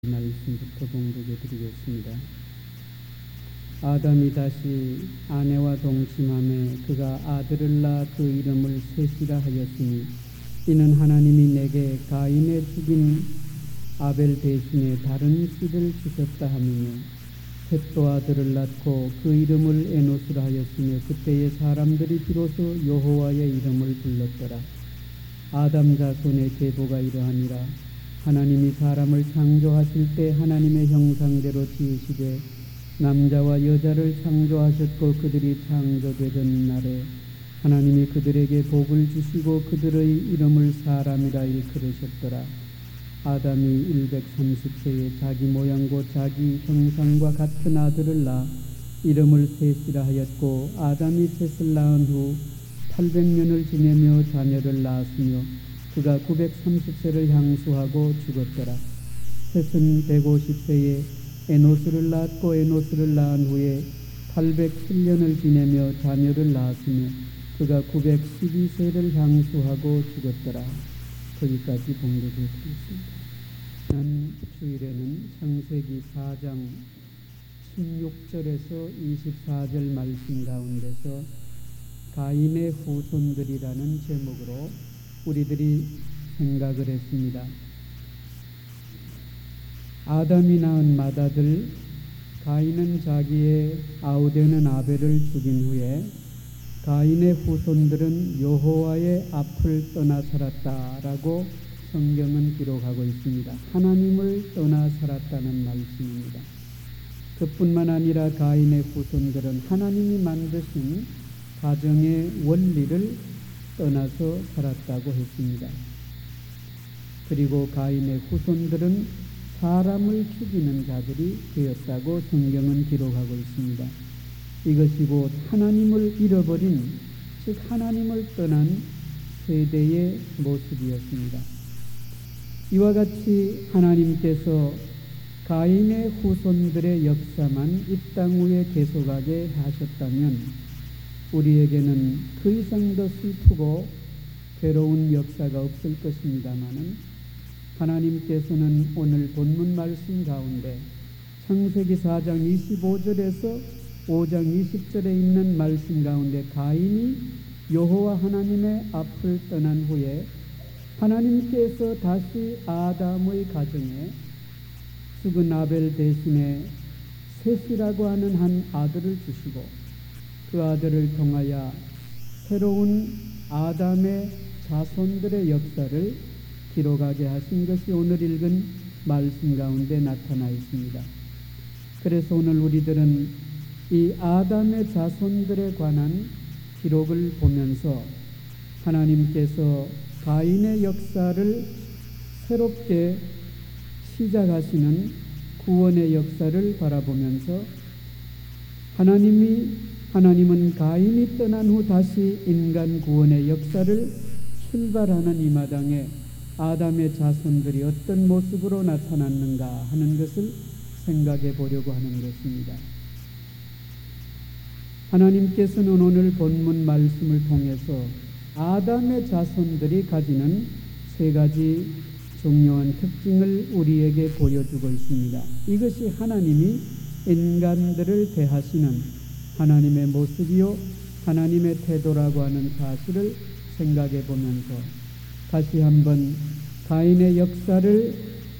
말씀부터 공독해 드리겠습니다. 아담이 다시 아내와 동침함에 그가 아들을 낳아 그 이름을 셋이라 하였으니 이는 하나님이 내게 가인의 죽인 아벨 대신에 다른 씨를 주셨다 하며 셋도 아들을 낳고 그 이름을 에노스라 하였으며 그때의 사람들이 비로소 여호와의 이름을 불렀더라. 아담 자손의 계보가 이러하니라. 하나님이 사람을 창조하실 때 하나님의 형상대로 지으시되 남자와 여자를 창조하셨고 그들이 창조되던 날에 하나님이 그들에게 복을 주시고 그들의 이름을 사람이라 일컬으셨더라. 아담이 130세에 자기 모양 곧 자기 형상과 같은 아들을 낳아 이름을 셋이라 하였고 아담이 셋을 낳은 후 800년을 지내며 자녀를 낳았으며 그가 930세를 향수하고 죽었더라. 셋은 150세에 에노스를 낳았고 에노스를 낳은 후에 807년을 지내며 자녀를 낳았으며 그가 912세를 향수하고 죽었더라. 거기까지 봉독해 드리겠습니다. 지난 주일에는 창세기 4장 16절에서 24절 말씀 가운데서 가인의 후손들이라는 제목으로 우리들이 생각을 했습니다. 아담이 낳은 맏아들 가인은 자기의 아우되는 아벨을 죽인 후에 가인의 후손들은 여호와의 앞을 떠나 살았다라고 성경은 기록하고 있습니다. 하나님을 떠나 살았다는 말씀입니다. 그뿐만 아니라 가인의 후손들은 하나님이 만드신 가정의 원리를 떠나서 살았다고 했습니다. 그리고 가인의 후손들은 사람을 죽이는 자들이 되었다고 성경은 기록하고 있습니다. 이것이 곧 하나님을 잃어버린, 즉 하나님을 떠난 세대의 모습이었습니다. 이와 같이 하나님께서 가인의 후손들의 역사만 이 땅 위에 계속하게 하셨다면 우리에게는 그 이상 더 슬프고 괴로운 역사가 없을 것입니다마는 하나님께서는 오늘 본문 말씀 가운데 창세기 4장 25절에서 5장 20절에 있는 말씀 가운데 가인이 여호와 하나님의 앞을 떠난 후에 하나님께서 다시 아담의 가정에 죽은 아벨 대신에 셋이라고 하는 한 아들을 주시고 그 아들을 통하여 새로운 아담의 자손들의 역사를 기록하게 하신 것이 오늘 읽은 말씀 가운데 나타나 있습니다. 그래서 오늘 우리들은 이 아담의 자손들에 관한 기록을 보면서 하나님께서 가인의 역사를 새롭게 시작하시는 구원의 역사를 바라보면서 하나님은 가인이 떠난 후 다시 인간 구원의 역사를 출발하는 이 마당에 아담의 자손들이 어떤 모습으로 나타났는가 하는 것을 생각해 보려고 하는 것입니다. 하나님께서는 오늘 본문 말씀을 통해서 아담의 자손들이 가지는 세 가지 중요한 특징을 우리에게 보여주고 있습니다. 이것이 하나님이 인간들을 대하시는 하나님의 모습이요 하나님의 태도라고 하는 사실을 생각해 보면서 다시 한번 가인의 역사를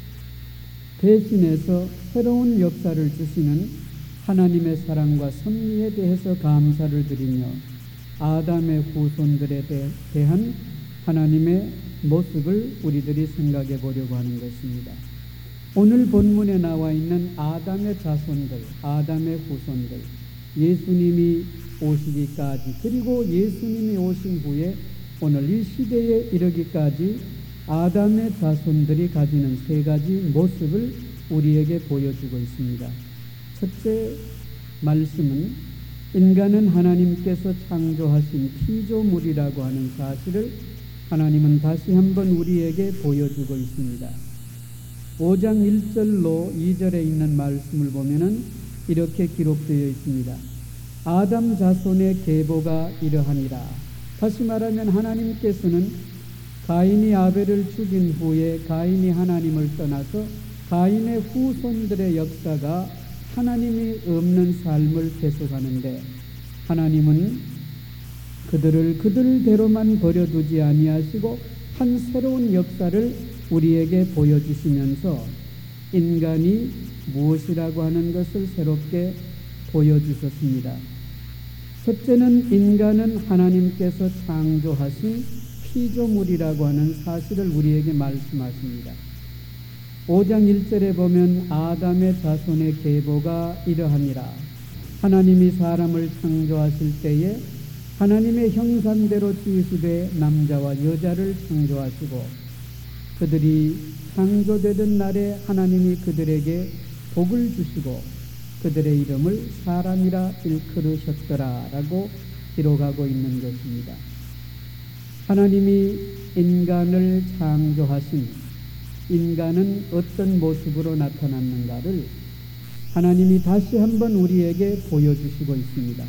대신해서 새로운 역사를 주시는 하나님의 사랑과 섭리에 대해서 감사를 드리며 아담의 후손들에 대한 하나님의 모습을 우리들이 생각해 보려고 하는 것입니다. 오늘 본문에 나와 있는 아담의 자손들, 아담의 후손들, 예수님이 오시기까지 그리고 예수님이 오신 후에 오늘 이 시대에 이르기까지 아담의 자손들이 가지는 세 가지 모습을 우리에게 보여주고 있습니다. 첫째 말씀은 인간은 하나님께서 창조하신 피조물이라고 하는 사실을 하나님은 다시 한번 우리에게 보여주고 있습니다. 5장 1절로 2절에 있는 말씀을 보면은 이렇게 기록되어 있습니다. 아담 자손의 계보가 이러하니라. 다시 말하면 하나님께서는 가인이 아벨을 죽인 후에 가인이 하나님을 떠나서 가인의 후손들의 역사가 하나님이 없는 삶을 계속하는데, 하나님은 그들을 그들대로만 버려두지 아니하시고 한 새로운 역사를 우리에게 보여주시면서 인간이 무엇이라고 하는 것을 새롭게 보여주셨습니다. 첫째는 인간은 하나님께서 창조하신 피조물이라고 하는 사실을 우리에게 말씀하십니다. 5장 1절에 보면 아담의 자손의 계보가 이러하니라. 하나님이 사람을 창조하실 때에 하나님의 형상대로 지으시되 남자와 여자를 창조하시고 그들이 창조되던 날에 하나님이 그들에게 복을 주시고 그들의 이름을 사람이라 일컬으셨더라 라고 기록하고 있는 것입니다. 하나님이 인간을 창조하신 인간은 어떤 모습으로 나타났는가를 하나님이 다시 한번 우리에게 보여주시고 있습니다.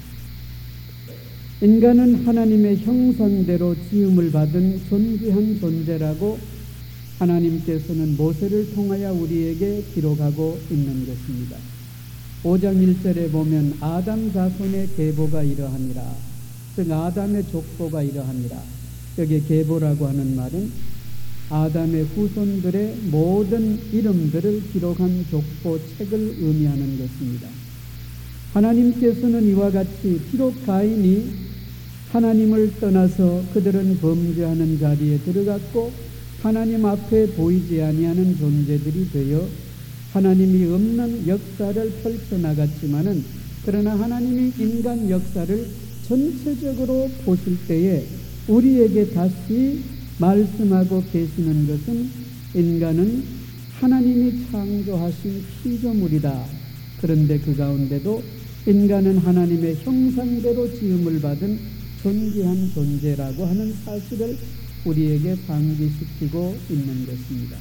인간은 하나님의 형상대로 지음을 받은 존귀한 존재라고 하나님께서는 모세를 통하여 우리에게 기록하고 있는 것입니다. 5장 1절에 보면 아담 자손의 계보가 이러하니라. 즉 아담의 족보가 이러하니라. 여기 계보라고 하는 말은 아담의 후손들의 모든 이름들을 기록한 족보 책을 의미하는 것입니다. 하나님께서는 이와 같이 비록 가인이 하나님을 떠나서 그들은 범죄하는 자리에 들어갔고 하나님 앞에 보이지 아니하는 존재들이 되어 하나님이 없는 역사를 펼쳐나갔지만은 그러나 하나님이 인간 역사를 전체적으로 보실 때에 우리에게 다시 말씀하고 계시는 것은 인간은 하나님이 창조하신 피조물이다. 그런데 그 가운데도 인간은 하나님의 형상대로 지음을 받은 존귀한 존재라고 하는 사실을 우리에게 상기시키고 있는 것입니다.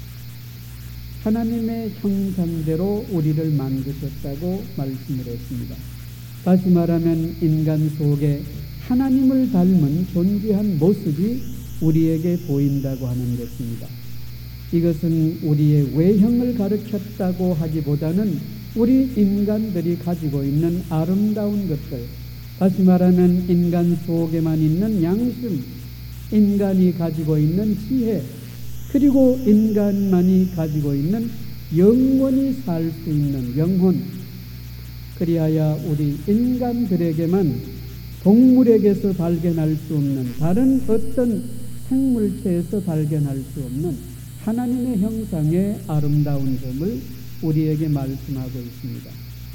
하나님의 형상대로 우리를 만드셨다고 말씀을 했습니다. 다시 말하면 인간 속에 하나님을 닮은 존귀한 모습이 우리에게 보인다고 하는 것입니다. 이것은 우리의 외형을 가르쳤다고 하기보다는 우리 인간들이 가지고 있는 아름다운 것들, 다시 말하면 인간 속에만 있는 양심, 인간이 가지고 있는 지혜, 그리고 인간만이 가지고 있는 영원히 살 수 있는 영혼, 그리하여 우리 인간들에게만 동물에게서 발견할 수 없는 다른 어떤 생물체에서 발견할 수 없는 하나님의 형상의 아름다운 점을 우리에게 말씀하고 있습니다.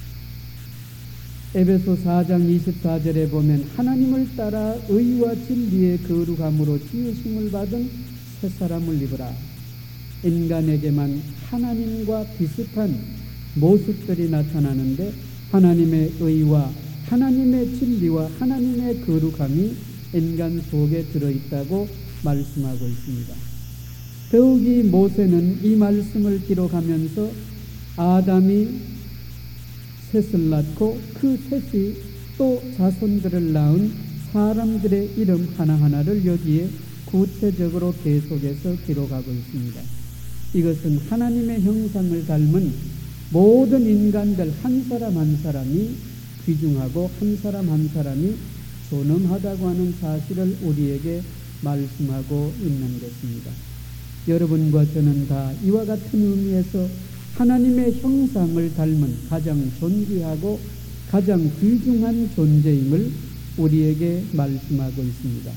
에베소 4장 24절에 보면 하나님을 따라 의와 진리의 거룩함으로 지으심을 받은 새 사람을 입으라. 인간에게만 하나님과 비슷한 모습들이 나타나는데 하나님의 의와 하나님의 진리와 하나님의 거룩함이 인간 속에 들어있다고 말씀하고 있습니다. 더욱이 모세는 이 말씀을 기록하면서 아담이 셋을 낳고 그 셋이 또 자손들을 낳은 사람들의 이름 하나하나를 여기에 구체적으로 계속해서 기록하고 있습니다. 이것은 하나님의 형상을 닮은 모든 인간들 한 사람 한 사람이 귀중하고 한 사람 한 사람이 존엄하다고 하는 사실을 우리에게 말씀하고 있는 것입니다. 여러분과 저는 다 이와 같은 의미에서 하나님의 형상을 닮은 가장 존귀하고 가장 귀중한 존재임을 우리에게 말씀하고 있습니다.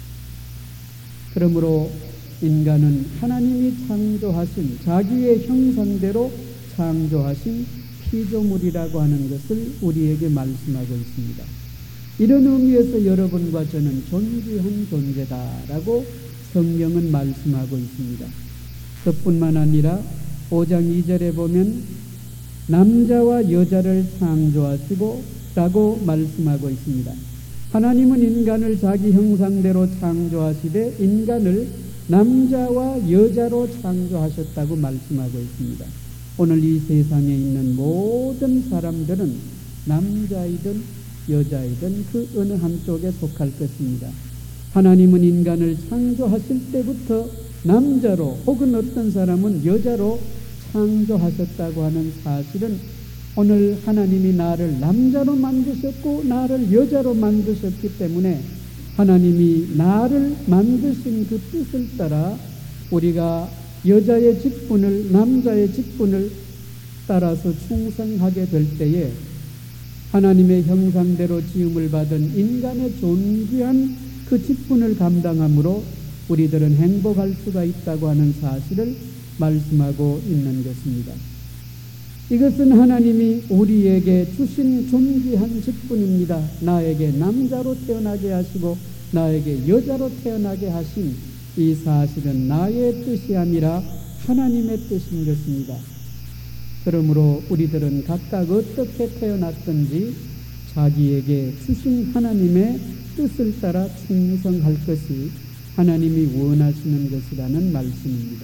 그러므로 인간은 하나님이 창조하신 자기의 형상대로 창조하신 피조물이라고 하는 것을 우리에게 말씀하고 있습니다. 이런 의미에서 여러분과 저는 존귀한 존재다라고 성경은 말씀하고 있습니다. 그뿐만 아니라 5장 2절에 보면 남자와 여자를 창조하시고 라고 말씀하고 있습니다. 하나님은 인간을 자기 형상대로 창조하시되 인간을 남자와 여자로 창조하셨다고 말씀하고 있습니다. 오늘 이 세상에 있는 모든 사람들은 남자이든 여자이든 그 어느 한쪽에 속할 것입니다. 하나님은 인간을 창조하실 때부터 남자로 혹은 어떤 사람은 여자로 창조하셨다고 하는 사실은 오늘 하나님이 나를 남자로 만드셨고 나를 여자로 만드셨기 때문에 하나님이 나를 만드신 그 뜻을 따라 우리가 여자의 직분을 남자의 직분을 따라서 충성하게 될 때에 하나님의 형상대로 지음을 받은 인간의 존귀한 그 직분을 감당함으로 우리들은 행복할 수가 있다고 하는 사실을 말씀하고 있는 것입니다. 이것은 하나님이 우리에게 주신 존귀한 직분입니다. 나에게 남자로 태어나게 하시고 나에게 여자로 태어나게 하신 이 사실은 나의 뜻이 아니라 하나님의 뜻인 것입니다. 그러므로 우리들은 각각 어떻게 태어났든지 자기에게 주신 하나님의 뜻을 따라 충성할 것이 하나님이 원하시는 것이라는 말씀입니다.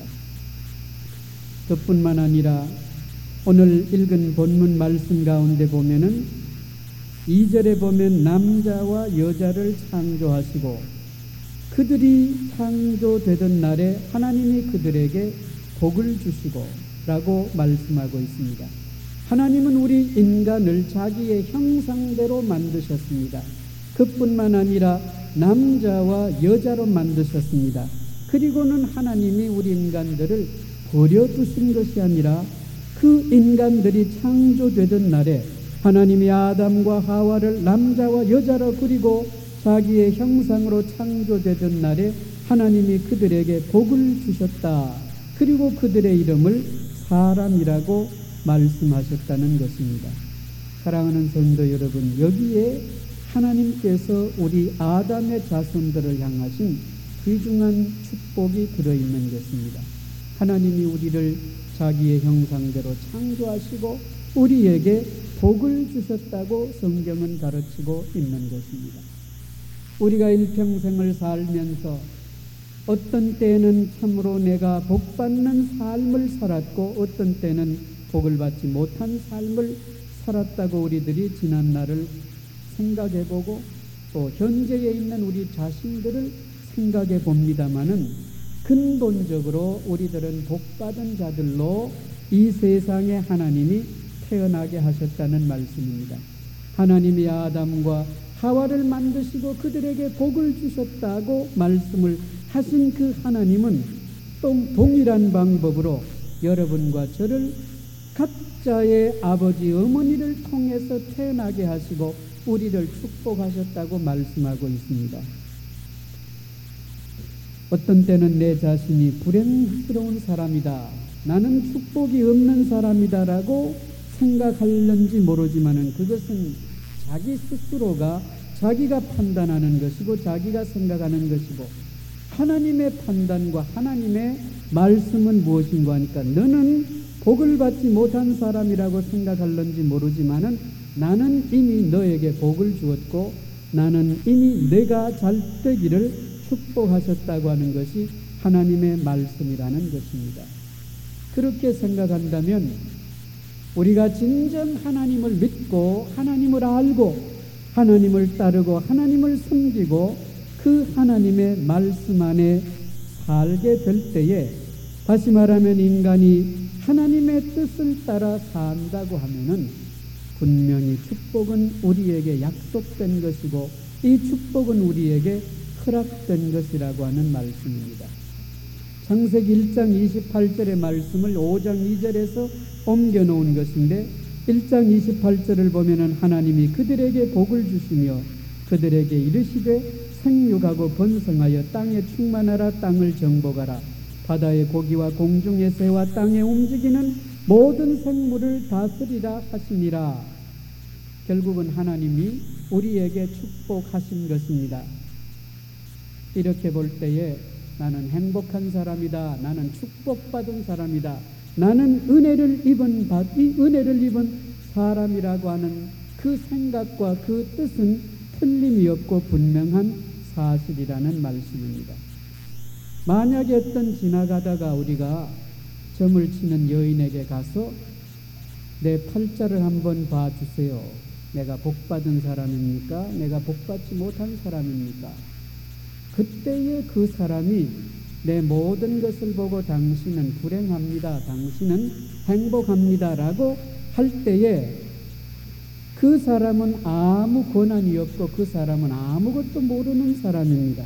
그뿐만 아니라 오늘 읽은 본문 말씀 가운데 보면은 2절에 보면 남자와 여자를 창조하시고 그들이 창조되던 날에 하나님이 그들에게 복을 주시고 라고 말씀하고 있습니다. 하나님은 우리 인간을 자기의 형상대로 만드셨습니다. 그뿐만 아니라 남자와 여자로 만드셨습니다. 그리고는 하나님이 우리 인간들을 버려두신 것이 아니라 그 인간들이 창조되던 날에 하나님이 아담과 하와를 남자와 여자로 그리고 자기의 형상으로 창조되던 날에 하나님이 그들에게 복을 주셨다. 그리고 그들의 이름을 사람이라고 말씀하셨다는 것입니다. 사랑하는 성도 여러분, 여기에 하나님께서 우리 아담의 자손들을 향하신 귀중한 축복이 들어있는 것입니다. 하나님이 우리를 자기의 형상대로 창조하시고 우리에게 복을 주셨다고 성경은 가르치고 있는 것입니다. 우리가 일평생을 살면서 어떤 때는 참으로 내가 복받는 삶을 살았고 어떤 때는 복을 받지 못한 삶을 살았다고 우리들이 지난날을 생각해보고 또 현재에 있는 우리 자신들을 생각해 봅니다마는 근본적으로 우리들은 복받은 자들로 이 세상에 하나님이 태어나게 하셨다는 말씀입니다. 하나님이 아담과 하와를 만드시고 그들에게 복을 주셨다고 말씀을 하신 그 하나님은 또 동일한 방법으로 여러분과 저를 각자의 아버지 어머니를 통해서 태어나게 하시고 우리를 축복하셨다고 말씀하고 있습니다. 어떤 때는 내 자신이 불행스러운 사람이다, 나는 축복이 없는 사람이다 라고 생각할는지 모르지만은 그것은 자기 스스로가 자기가 판단하는 것이고 자기가 생각하는 것이고 하나님의 판단과 하나님의 말씀은 무엇인가 하니까 너는 복을 받지 못한 사람이라고 생각할는지 모르지만은 나는 이미 너에게 복을 주었고 나는 이미 내가 잘 되기를 축복하셨다고 하는 것이 하나님의 말씀이라는 것입니다. 그렇게 생각한다면 우리가 진정 하나님을 믿고 하나님을 알고 하나님을 따르고 하나님을 섬기고 그 하나님의 말씀 안에 살게 될 때에 다시 말하면 인간이 하나님의 뜻을 따라 산다고 하면은 분명히 축복은 우리에게 약속된 것이고 이 축복은 우리에게 허락된 것이라고 하는 말씀입니다. 창세기 1장 28절의 말씀을 5장 2절에서 옮겨놓은 것인데 1장 28절을 보면은 하나님이 그들에게 복을 주시며 그들에게 이르시되 생육하고 번성하여 땅에 충만하라 땅을 정복하라 바다의 고기와 공중의 새와 땅에 움직이는 모든 생물을 다스리라 하시니라. 결국은 하나님이 우리에게 축복하신 것입니다. 이렇게 볼 때에 나는 행복한 사람이다, 나는 축복받은 사람이다, 나는 은혜를 입은 사람이라고 하는 그 생각과 그 뜻은 틀림이 없고 분명한 사실이라는 말씀입니다. 만약에 어떤 지나가다가 우리가 점을 치는 여인에게 가서 내 팔자를 한번 봐주세요. 내가 복받은 사람입니까? 내가 복받지 못한 사람입니까? 그때에 그 사람이 내 모든 것을 보고 당신은 불행합니다, 당신은 행복합니다 라고 할 때에 그 사람은 아무 권한이 없고 그 사람은 아무것도 모르는 사람입니다.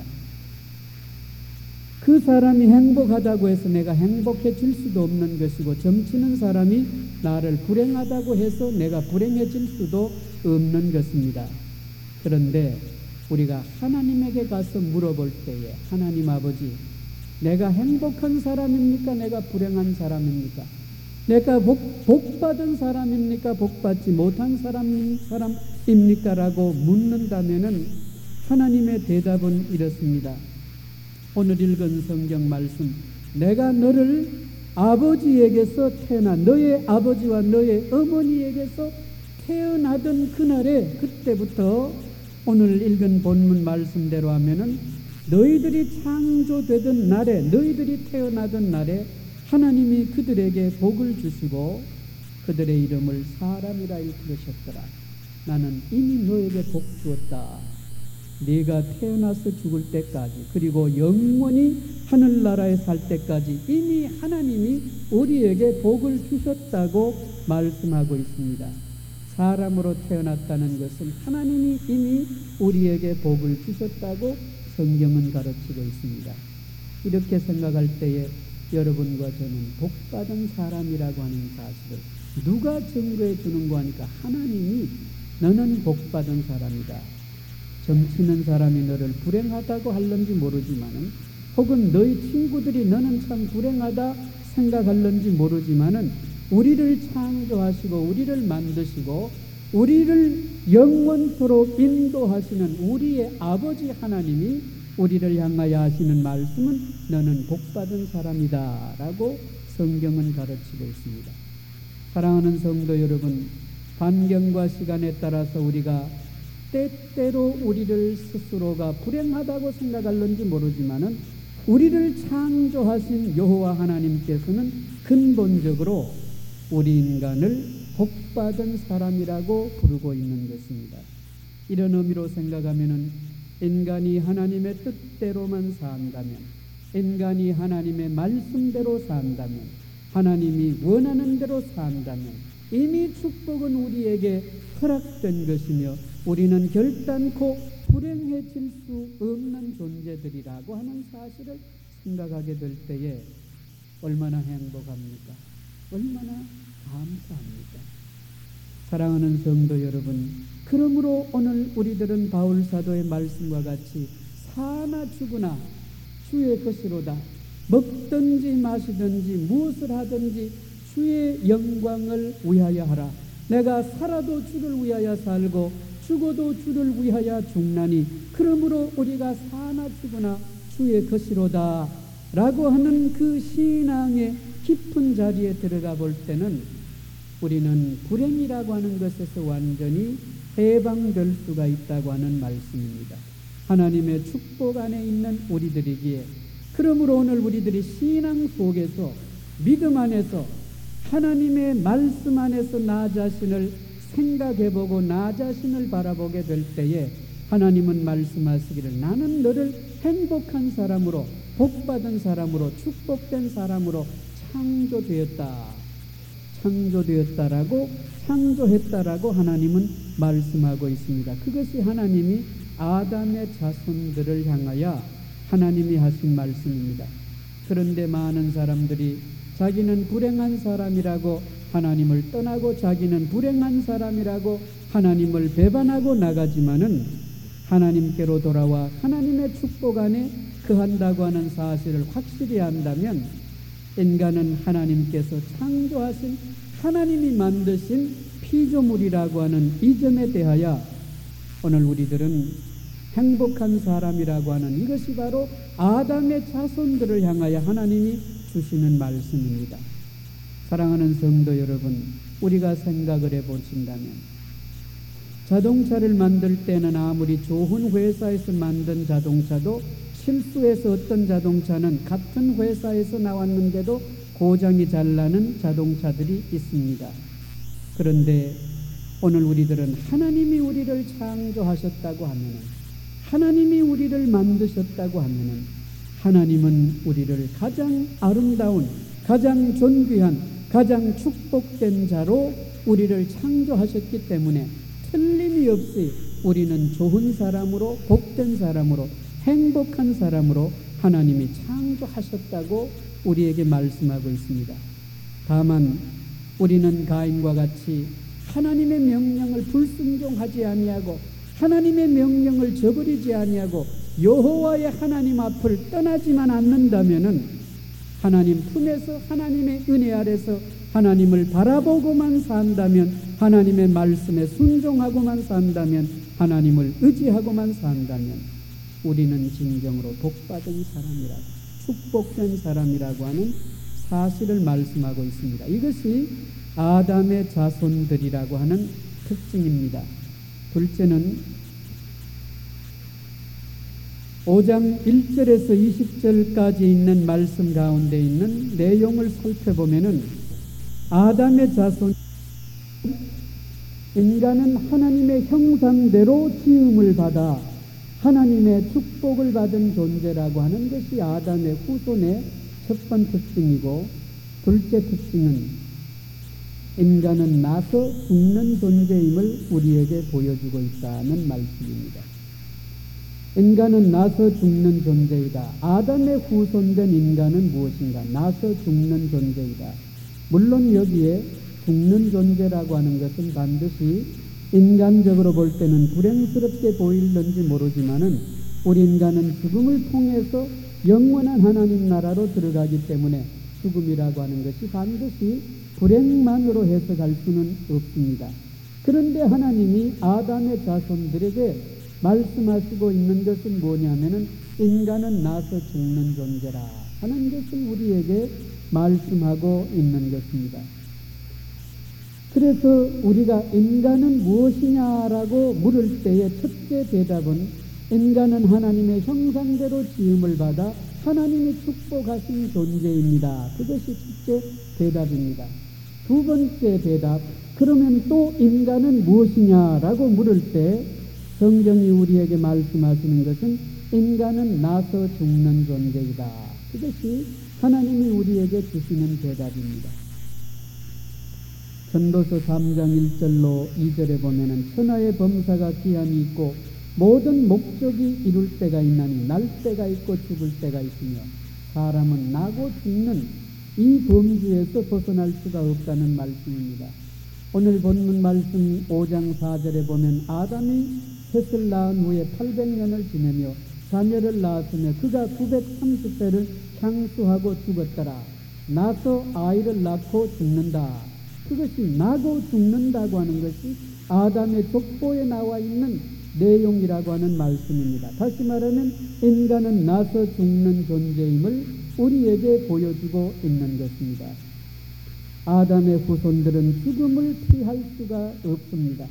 그 사람이 행복하다고 해서 내가 행복해질 수도 없는 것이고, 점치는 사람이 나를 불행하다고 해서 내가 불행해질 수도 없는 것입니다. 그런데 우리가 하나님에게 가서 물어볼 때에, 하나님 아버지, 내가 행복한 사람입니까? 내가 불행한 사람입니까? 내가 복받은 사람입니까? 복받지 못한 사람입니까? 라고 묻는다면은 하나님의 대답은 이렇습니다. 오늘 읽은 성경 말씀, 내가 너를 아버지에게서 태어나 너의 아버지와 너의 어머니에게서 태어나던 그날에, 그때부터 오늘 읽은 본문 말씀대로 하면은 너희들이 창조되던 날에, 너희들이 태어나던 날에 하나님이 그들에게 복을 주시고 그들의 이름을 사람이라 일컬으셨더라. 나는 이미 너에게 복 주었다. 네가 태어나서 죽을 때까지, 그리고 영원히 하늘나라에 살 때까지 이미 하나님이 우리에게 복을 주셨다고 말씀하고 있습니다. 사람으로 태어났다는 것은 하나님이 이미 우리에게 복을 주셨다고 성경은 가르치고 있습니다. 이렇게 생각할 때에 여러분과 저는 복받은 사람이라고 하는 사실을 누가 증거해 주는가 하니까 하나님이 너는 복받은 사람이다. 점치는 사람이 너를 불행하다고 할런지 모르지만은, 혹은 너희 친구들이 너는 참 불행하다 생각할런지 모르지만은, 우리를 창조하시고 우리를 만드시고 우리를 영원토록 인도하시는 우리의 아버지 하나님이 우리를 향하여 하시는 말씀은 너는 복받은 사람이다 라고 성경은 가르치고 있습니다. 사랑하는 성도 여러분, 환경과 시간에 따라서 우리가 때때로 우리를 스스로가 불행하다고 생각할는지 모르지만은 우리를 창조하신 여호와 하나님께서는 근본적으로 우리 인간을 복받은 사람이라고 부르고 있는 것입니다. 이런 의미로 생각하면은 인간이 하나님의 뜻대로만 산다면, 인간이 하나님의 말씀대로 산다면, 하나님이 원하는 대로 산다면 이미 축복은 우리에게 허락된 것이며 우리는 결단코 불행해질 수 없는 존재들이라고 하는 사실을 생각하게 될 때에 얼마나 행복합니까? 얼마나 감사합니까? 사랑하는 성도 여러분, 그러므로 오늘 우리들은 바울 사도의 말씀과 같이 사나 죽으나 주의 것이로다. 먹든지 마시든지 무엇을 하든지 주의 영광을 위하여 하라. 내가 살아도 주를 위하여 살고 죽어도 주를 위하여 죽나니 그러므로 우리가 사나 죽으나 주의 것이로다 라고 하는 그 신앙의 깊은 자리에 들어가 볼 때는 우리는 불행이라고 하는 것에서 완전히 해방될 수가 있다고 하는 말씀입니다. 하나님의 축복 안에 있는 우리들이기에, 그러므로 오늘 우리들이 신앙 속에서, 믿음 안에서, 하나님의 말씀 안에서 나 자신을 생각해보고 나 자신을 바라보게 될 때에 하나님은 말씀하시기를 나는 너를 행복한 사람으로, 복받은 사람으로, 축복된 사람으로 창조했다라고 하나님은 말씀하고 있습니다. 그것이 하나님이 아담의 자손들을 향하여 하나님이 하신 말씀입니다. 그런데 많은 사람들이 자기는 불행한 사람이라고 하나님을 떠나고 자기는 불행한 사람이라고 하나님을 배반하고 나가지만은 하나님께로 돌아와 하나님의 축복 안에 거한다고 하는 사실을 확실히 안다면 인간은 하나님께서 창조하신, 하나님이 만드신 피조물이라고 하는 이 점에 대하여 오늘 우리들은 행복한 사람이라고 하는 이것이 바로 아담의 자손들을 향하여 하나님이 주시는 말씀입니다. 사랑하는 성도 여러분, 우리가 생각을 해보신다면 자동차를 만들 때는 아무리 좋은 회사에서 만든 자동차도 실수해서 어떤 자동차는 같은 회사에서 나왔는데도 고장이 잘 나는 자동차들이 있습니다. 그런데 오늘 우리들은 하나님이 우리를 창조하셨다고 하면은, 하나님이 우리를 만드셨다고 하면은 하나님은 우리를 가장 아름다운, 가장 존귀한, 가장 축복된 자로 우리를 창조하셨기 때문에 틀림이 없이 우리는 좋은 사람으로, 복된 사람으로, 행복한 사람으로 하나님이 창조하셨다고 우리에게 말씀하고 있습니다. 다만 우리는 가인과 같이 하나님의 명령을 불순종하지 아니하고 하나님의 명령을 저버리지 아니하고 여호와의 하나님 앞을 떠나지만 않는다면은, 하나님 품에서 하나님의 은혜 아래서 하나님을 바라보고만 산다면, 하나님의 말씀에 순종하고만 산다면, 하나님을 의지하고만 산다면 우리는 진정으로 복받은 사람이라고, 축복된 사람이라고 하는 사실을 말씀하고 있습니다. 이것이 아담의 자손들이라고 하는 특징입니다. 둘째는 5장 1절에서 20절까지 있는 말씀 가운데 있는 내용을 살펴보면은, 아담의 자손, 인간은 하나님의 형상대로 지음을 받아 하나님의 축복을 받은 존재라고 하는 것이 아담의 후손의 첫 번째 특징이고, 둘째 특징은 인간은 나서 죽는 존재임을 우리에게 보여주고 있다는 말씀입니다. 인간은 나서 죽는 존재이다. 아담의 후손된 인간은 무엇인가? 나서 죽는 존재이다. 물론 여기에 죽는 존재라고 하는 것은 반드시 인간적으로 볼 때는 불행스럽게 보일는지 모르지만은, 우리 인간은 죽음을 통해서 영원한 하나님 나라로 들어가기 때문에 죽음이라고 하는 것이 반드시 불행만으로 해석할 수는 없습니다. 그런데 하나님이 아담의 자손들에게 말씀하시고 있는 것은 뭐냐면은, 인간은 나서 죽는 존재라 하는 것을 우리에게 말씀하고 있는 것입니다. 그래서 우리가 인간은 무엇이냐라고 물을 때의 첫째 대답은, 인간은 하나님의 형상대로 지음을 받아 하나님이 축복하신 존재입니다. 그것이 첫째 대답입니다. 두 번째 대답, 그러면 또 인간은 무엇이냐라고 물을 때 성경이 우리에게 말씀하시는 것은, 인간은 나서 죽는 존재이다. 그것이 하나님이 우리에게 주시는 대답입니다. 전도서 3장 1절로 2절에 보면은, 천하의 범사가 기한이 있고 모든 목적이 이룰 때가 있나니 날 때가 있고 죽을 때가 있으며 사람은 나고 죽는 이 범주에서 벗어날 수가 없다는 말씀입니다. 오늘 본문 말씀 5장 4절에 보면, 아담이 셋을 낳은 후에 800년을 지내며 자녀를 낳았으며 그가 930세를 향수하고 죽었더라. 나서 아이를 낳고 죽는다. 그것이 나고 죽는다고 하는 것이 아담의 족보에 나와 있는 내용이라고 하는 말씀입니다. 다시 말하면 인간은 나서 죽는 존재임을 우리에게 보여주고 있는 것입니다. 아담의 후손들은 죽음을 피할 수가 없습니다.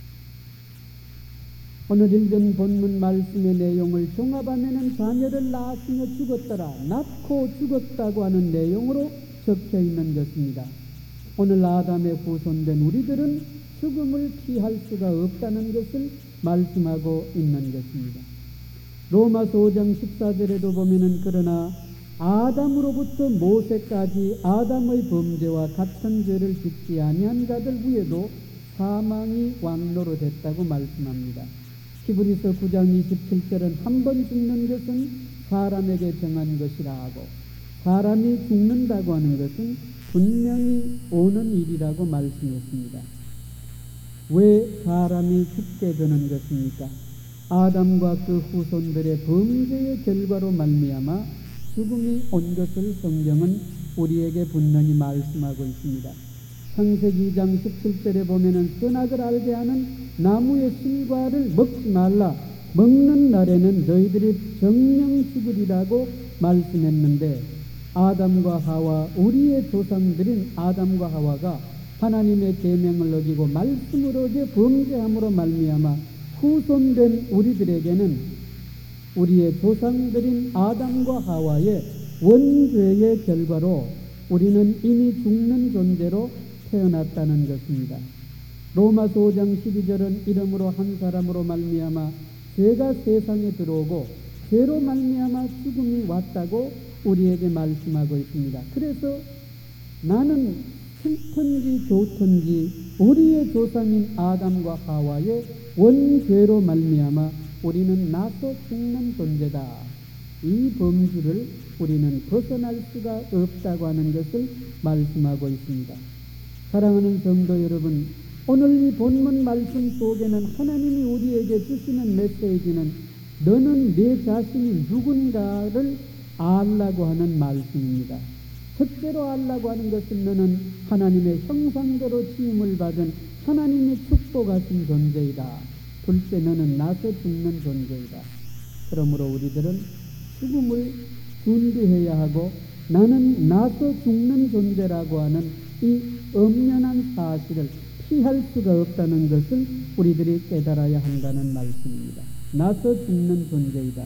오늘 읽은 본문 말씀의 내용을 종합하면 자녀를 낳았으며 죽었더라, 낳고 죽었다고 하는 내용으로 적혀 있는 것입니다. 오늘 아담의 후손된 우리들은 죽음을 피할 수가 없다는 것을 말씀하고 있는 것입니다. 로마서 5장 14절에도 보면은, 그러나 아담으로부터 모세까지 아담의 범죄와 같은 죄를 짓지 아니한 자들 위에도 사망이 왕노로 됐다고 말씀합니다. 히브리서 9장 27절은 한 번 죽는 것은 사람에게 정한 것이라 하고, 사람이 죽는다고 하는 것은 분명히 오는 일이라고 말씀했습니다. 왜 사람이 죽게 되는 것입니까? 아담과 그 후손들의 범죄의 결과로 말미암아 죽음이 온 것을 성경은 우리에게 분명히 말씀하고 있습니다. 창세기 2장 17절에 보면은, 선악을 알게 하는 나무의 실과를 먹지 말라, 먹는 날에는 너희들이 정령 죽으리라고 말씀했는데, 아담과 하와, 우리의 조상들인 아담과 하와가 하나님의 계명을 어기고 말씀을 어겨 범죄함으로 말미암아 후손된 우리들에게는 우리의 조상들인 아담과 하와의 원죄의 결과로 우리는 이미 죽는 존재로 태어났다는 것입니다. 로마서 5장 12절은 이름으로 한 사람으로 말미암아 죄가 세상에 들어오고 죄로 말미암아 죽음이 왔다고 우리에게 말씀하고 있습니다. 그래서 나는 싫든지 좋든지 우리의 조상인 아담과 하와의 원죄로 말미암아 우리는 나서 죽는 존재다. 이 범주를 우리는 벗어날 수가 없다고 하는 것을 말씀하고 있습니다. 사랑하는 성도 여러분, 오늘 이 본문 말씀 속에는 하나님이 우리에게 주시는 메시지는 너는 내 자신이 누군가를 알라고 하는 말씀입니다. 첫째로 알라고 하는 것은 너는 하나님의 형상대로 지음을 받은 하나님의 축복하신 존재이다. 둘째, 너는 나서 죽는 존재이다. 그러므로 우리들은 죽음을 준비해야 하고 나는 나서 죽는 존재라고 하는 이 엄연한 사실을 피할 수가 없다는 것을 우리들이 깨달아야 한다는 말씀입니다. 나서 죽는 존재이다.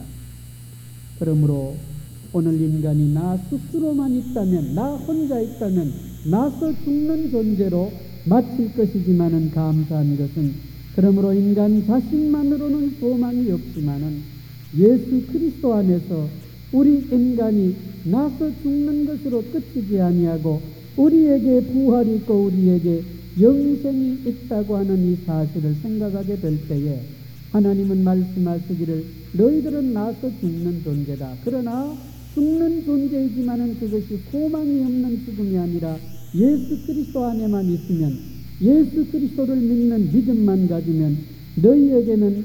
그러므로 오늘 인간이 나 스스로만 있다면, 나 혼자 있다면 나서 죽는 존재로 마칠 것이지만은 감사한 것은 그러므로 인간 자신만으로는 소망이 없지만은 예수 그리스도 안에서 우리 인간이 나서 죽는 것으로 끝이지 아니하고 우리에게 부활이 있고 우리에게 영생이 있다고 하는 이 사실을 생각하게 될 때에 하나님은 말씀하시기를 너희들은 나서 죽는 존재다. 그러나 죽는 존재이지만은 그것이 소망이 없는 죽음이 아니라 예수 그리스도 안에만 있으면, 예수 그리스도를 믿는 믿음만 가지면 너희에게는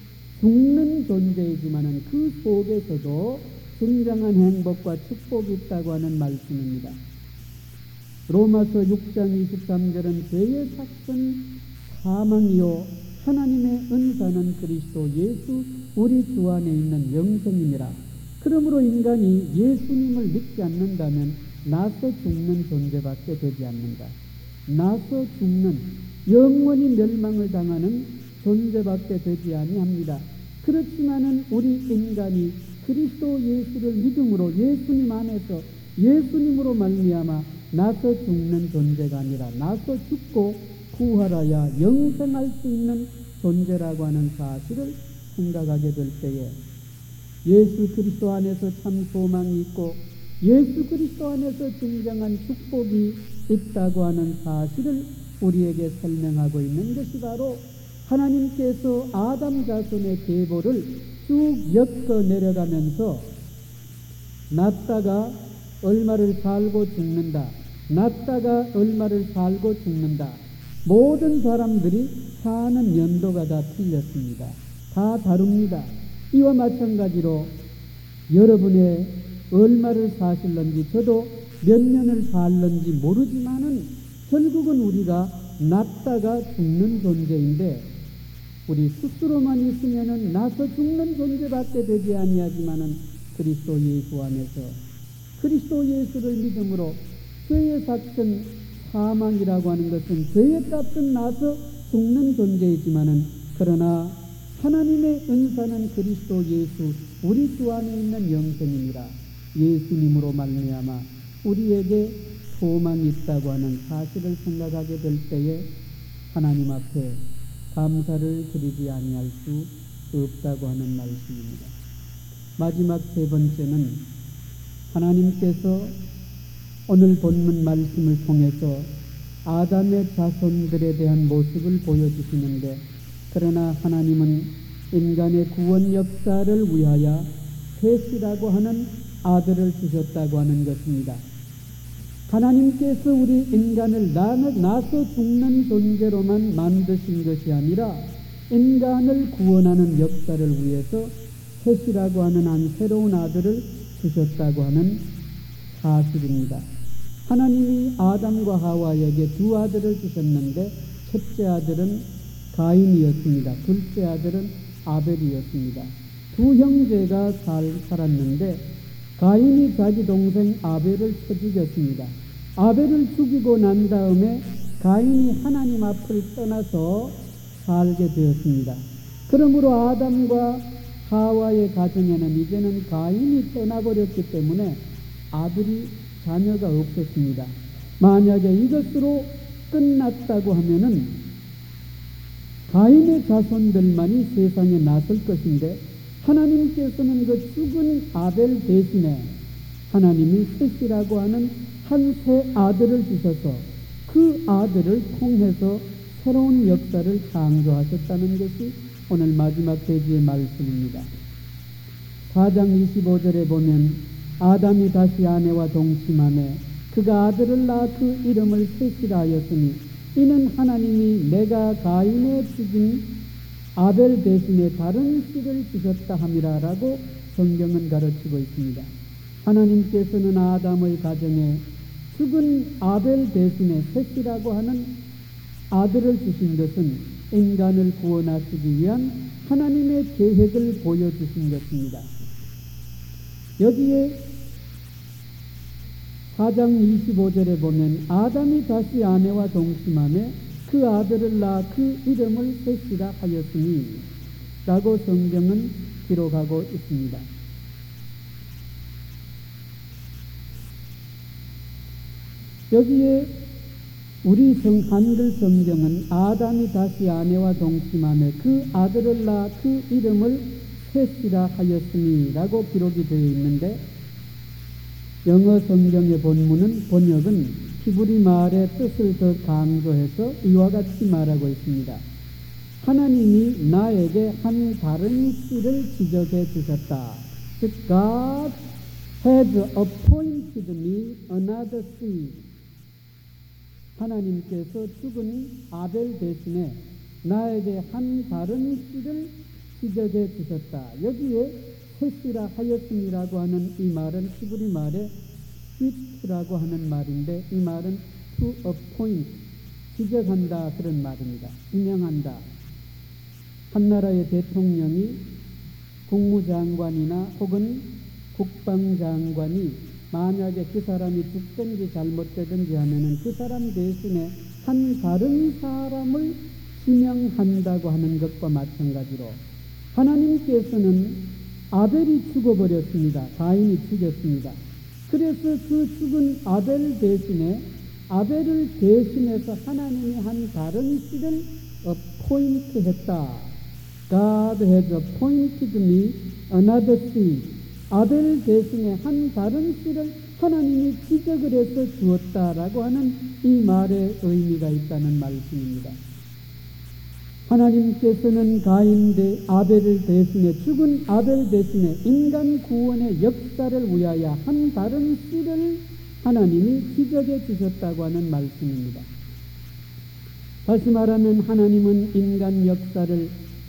죽는 존재이지만은 그 속에서도 굉장한 행복과 축복이 있다고 하는 말씀입니다. 로마서 6장 23절은 죄의 삭은 사망이요 하나님의 은사는 그리스도 예수 우리 주 안에 있는 영생이니라. 그러므로 인간이 예수님을 믿지 않는다면 나서 죽는 존재밖에 되지 않는다. 나서 죽는, 영원히 멸망을 당하는 존재밖에 되지 아니합니다. 그렇지만은 우리 인간이 그리스도 예수를 믿음으로 예수님 안에서 예수님으로 말미암아 나서 죽는 존재가 아니라 나서 죽고 부활하여 영생할 수 있는 존재라고 하는 사실을 생각하게 될 때에 예수 그리스도 안에서 참 소망이 있고 예수 그리스도 안에서 진정한 축복이 있다고 하는 사실을 우리에게 설명하고 있는 것이 바로 하나님께서 아담 자손의 계보를 쭉 엮어 내려가면서 낳다가 얼마를 살고 죽는다, 낳다가 얼마를 살고 죽는다. 모든 사람들이 사는 연도가 다 틀렸습니다. 다 다릅니다. 이와 마찬가지로 여러분의 얼마를 사실런지 저도 몇 년을 살는지 모르지만은 결국은 우리가 낳다가 죽는 존재인데 우리 스스로만 있으면은 나서 죽는 존재밖에 되지 아니하지만은 그리스도 예수 안에서 그리스도 예수를 믿음으로 죄의 삭은 사망이라고 하는 것은 죄의 값은 나서 죽는 존재이지만은 그러나 하나님의 은사는 그리스도 예수 우리 주 안에 있는 영생입니다. 예수님으로 말미암아 우리에게 소망이 있다고 하는 사실을 생각하게 될 때에 하나님 앞에 감사를 드리지 아니할 수 없다고 하는 말씀입니다. 마지막 세 번째는 하나님께서 오늘 본문 말씀을 통해서 아담의 자손들에 대한 모습을 보여주시는데 그러나 하나님은 인간의 구원 역사를 위하여 셋이라고 하는 아들을 주셨다고 하는 것입니다. 하나님께서 우리 인간을 나서 죽는 존재로만 만드신 것이 아니라 인간을 구원하는 역사를 위해서 셋이라고 하는 한 새로운 아들을 주셨다고 하는 사실입니다. 하나님이 아담과 하와에게 두 아들을 주셨는데 첫째 아들은 가인이었습니다. 둘째 아들은 아벨이었습니다. 두 형제가 살았는데 가인이 자기 동생 아벨을 쳐 죽였습니다. 아벨을 죽이고 난 다음에 가인이 하나님 앞을 떠나서 살게 되었습니다. 그러므로 아담과 하와의 가정에는 이제는 가인이 떠나버렸기 때문에 아들이 자녀가 없었습니다. 만약에 이것으로 끝났다고 하면은 가인의 자손들만이 세상에 나설 것인데 하나님께서는 그 죽은 아벨 대신에 하나님이 셋이라고 하는 한 새 아들을 주셔서 그 아들을 통해서 새로운 역사를 창조하셨다는 것이 오늘 마지막 대지의 말씀입니다. 4장 25절에 보면 아담이 다시 아내와 동침하매 그가 아들을 낳아 그 이름을 셋이라 하였으니 이는 하나님이 내가 가인의 죽인 아벨 대신에 다른 씨를 주셨다 함이라 라고 성경은 가르치고 있습니다. 하나님께서는 아담의 가정에 죽은 아벨 대신에 셋이라고 하는 아들을 주신 것은 인간을 구원하시기 위한 하나님의 계획을 보여주신 것입니다. 여기에 4장 25절에 보면 아담이 다시 아내와 동침하며 그 아들을 낳아 그 이름을 셋이라 하였으니 라고 성경은 기록하고 있습니다. 여기에 우리 한글 성경은 아담이 다시 아내와 동침하며 그 아들을 낳아 그 이름을 셋이라 하였으니 라고 기록이 되어 있는데 영어 성경의 번역은 히브리 말의 뜻을 더 강조해서 이와 같이 말하고 있습니다. 하나님이 나에게 한 다른 씨를 지적해 주셨다. 즉 God has appointed me another seed. 하나님께서 죽은 아벨 대신에 나에게 한 다른 씨를 지적해 주셨다. 여기에 셋이라 하였음이라고 하는 이 말은 히브리 말의 스위트라고 하는 말인데 이 말은 to appoint, 지적한다 그런 말입니다. 지명한다. 한 나라의 대통령이 국무장관이나 혹은 국방장관이 만약에 그 사람이 죽든지 잘못되든지 하면은 그 사람 대신에 한 다른 사람을 지명한다고 하는 것과 마찬가지로 하나님께서는 아벨이 죽어버렸습니다. 가인이 죽였습니다. 그래서 그 죽은 아벨 대신에 아벨을 대신해서 하나님이 한 다른 씨를 appoint 했다. God has appointed me another seed. 아벨 대신에 한 다른 씨를 하나님이 지적을 해서 주었다라고 하는 이 말의 의미가 있다는 말씀입니다. 하나님께서는 아벨을 대신에 죽은 아벨 대신에 인간 구원의 역사를 위하여 한 다른 씨를 하나님이 지적해 주셨다고 하는 말씀입니다. 다시 말하면 하나님은 인간 역사를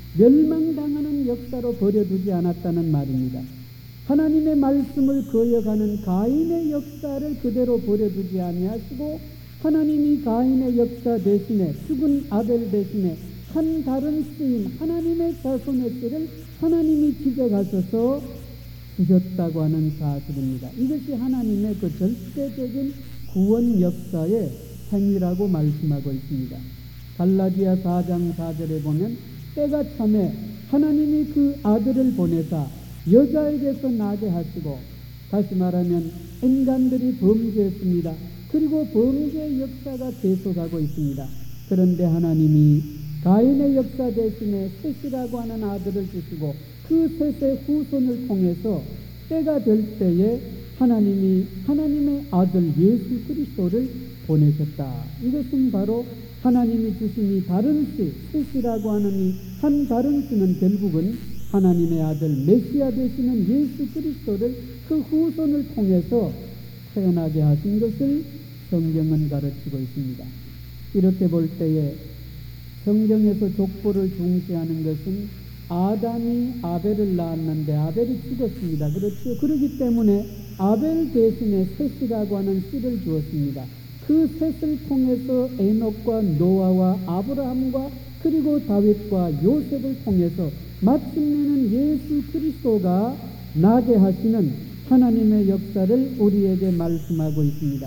멸망당하는 역사로 버려두지 않았다는 말입니다. 하나님의 말씀을 거역하는 가인의 역사를 그대로 버려두지 아니하시고 하나님이 가인의 역사 대신에 죽은 아벨 대신에 한 다른 씨인 하나님의 자손의 씨를 하나님이 지적하셔서 주셨다고 하는 사실입니다. 이것이 하나님의 그 절대적인 구원 역사의 행위라고 말씀하고 있습니다. 갈라디아 4장 4절에 보면 때가 참에 하나님이 그 아들을 보내사 여자에게서 나게 하시고 다시 말하면 인간들이 범죄했습니다. 그리고 범죄의 역사가 계속하고 있습니다. 그런데 하나님이 가인의 역사 대신에 셋이라고 하는 아들을 주시고 그 셋의 후손을 통해서 때가 될 때에 하나님이 하나님의 아들 예수 그리스도를 보내셨다. 이것은 바로 하나님이 주신 이 다른 씨, 셋이라고 하는 이 한 다른 씨는 결국은 하나님의 아들 메시아 되시는 예수 그리스도를 그 후손을 통해서 태어나게 하신 것을 성경은 가르치고 있습니다. 이렇게 볼 때에 성경에서 족보를 중시하는 것은 아담이 아벨을 낳았는데 아벨이 죽었습니다. 그렇죠. 그렇기 때문에 아벨 대신에 셋이라고 하는 씨를 주었습니다. 그 셋을 통해서 에녹과 노아와 아브라함과 그리고 다윗과 요셉을 통해서 마침내는 예수 그리스도가 나게 하시는 하나님의 역사를 우리에게 말씀하고 있습니다.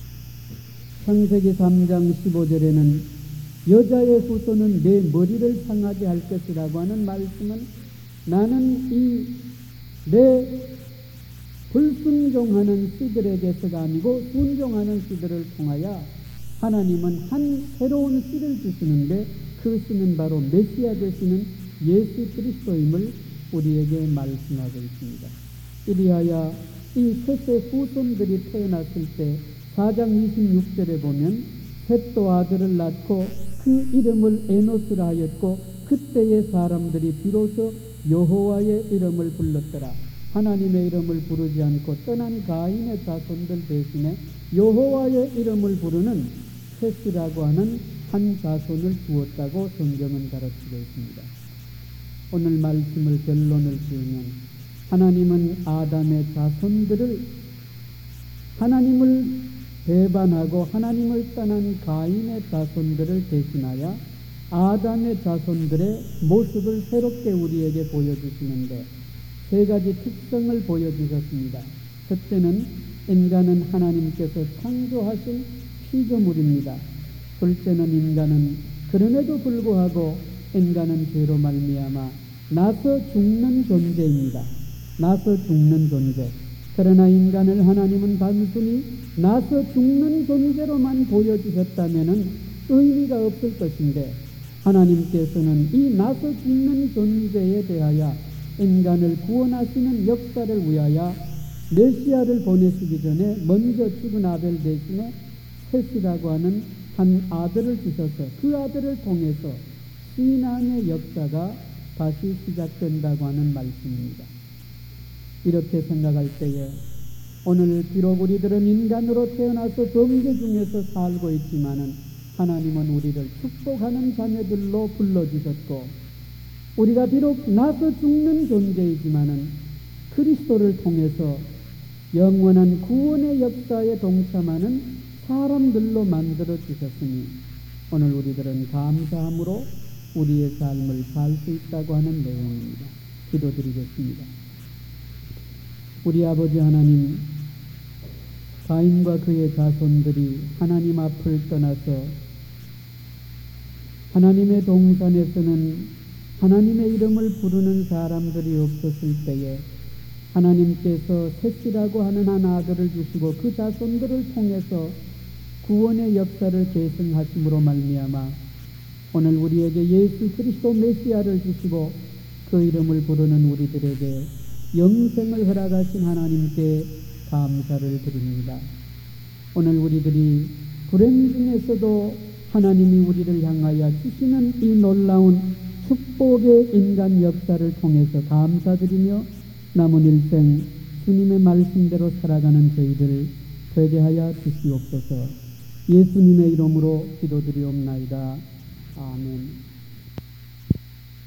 창세기 3장 15절에는 여자의 후손은 내 머리를 상하게 할 것이라고 하는 말씀은 나는 이 내 불순종하는 씨들에게서가 아니고 순종하는 씨들을 통하여 하나님은 한 새로운 씨를 주시는데 그 씨는 바로 메시아 되시는 예수 그리스도임을 우리에게 말씀하고 있습니다. 이리하여 이 셋의 후손들이 태어났을 때 4장 26절에 보면 셋도 아들을 낳고 그 이름을 에노스라 하였고 그때의 사람들이 비로소 여호와의 이름을 불렀더라. 하나님의 이름을 부르지 않고 떠난 가인의 자손들 대신에 여호와의 이름을 부르는 셋이라고 하는 한 자손을 주었다고 성경은 가르치고 있습니다. 오늘 말씀을 결론을 지으면 하나님은 아담의 자손들을 하나님을 배반하고 하나님을 떠난 가인의 자손들을 대신하여 아담의 자손들의 모습을 새롭게 우리에게 보여주시는데 세 가지 특성을 보여주셨습니다. 첫째는 인간은 하나님께서 창조하신 피조물입니다. 둘째는 인간은 그럼에도 불구하고 인간은 죄로 말미암아 나서 죽는 존재입니다. 나서 죽는 존재. 그러나 인간을 하나님은 단순히 나서 죽는 존재로만 보여주셨다면 의미가 없을 것인데 하나님께서는 이 나서 죽는 존재에 대하여 인간을 구원하시는 역사를 위하여 메시아를 보내시기 전에 먼저 죽은 아벨 대신에 셋이라고 하는 한 아들을 주셔서 그 아들을 통해서 신앙의 역사가 다시 시작된다고 하는 말씀입니다. 이렇게 생각할 때에 오늘 비록 우리들은 인간으로 태어나서 범죄 중에서 살고 있지만은 하나님은 우리를 축복하는 자녀들로 불러주셨고 우리가 비록 나서 죽는 존재이지만은 그리스도를 통해서 영원한 구원의 역사에 동참하는 사람들로 만들어 주셨으니 오늘 우리들은 감사함으로 우리의 삶을 살 수 있다고 하는 내용입니다. 기도드리겠습니다. 우리 아버지 하나님, 가인과 그의 자손들이 하나님 앞을 떠나서 하나님의 동산에서는 하나님의 이름을 부르는 사람들이 없었을 때에 하나님께서 셋이라고 하는 한 아들을 주시고 그 자손들을 통해서 구원의 역사를 계승하심으로 말미암아 오늘 우리에게 예수 그리스도 메시아를 주시고 그 이름을 부르는 우리들에게 영생을 허락하신 하나님께 감사를 드립니다. 오늘 우리들이 불행 중에서도 하나님이 우리를 향하여 주시는 이 놀라운 축복의 인간 역사를 통해서 감사드리며 남은 일생 주님의 말씀대로 살아가는 저희들 되게 하여 주시옵소서. 예수님의 이름으로 기도드리옵나이다. 아멘.